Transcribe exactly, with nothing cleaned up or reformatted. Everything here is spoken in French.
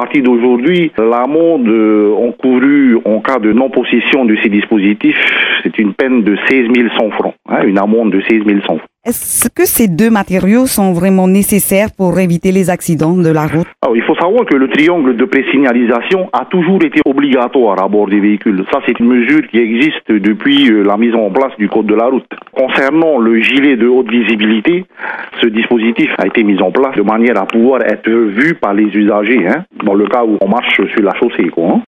partir d'aujourd'hui, l'amende encourue en cas de non-possession de ces dispositifs, c'est une peine de seize mille cent francs, hein, une amende de seize mille cent francs. Est-ce que ces deux matériaux sont vraiment nécessaires pour éviter les accidents de la route? Alors, il faut savoir que le triangle de présignalisation a toujours été obligatoire à bord des véhicules. Ça, c'est une mesure qui existe depuis la mise en place du Code de la route. Concernant le gilet de haute visibilité, ce dispositif a été mis en place de manière à pouvoir être vu par les usagers, hein, dans le cas où on marche sur la chaussée, quoi, hein.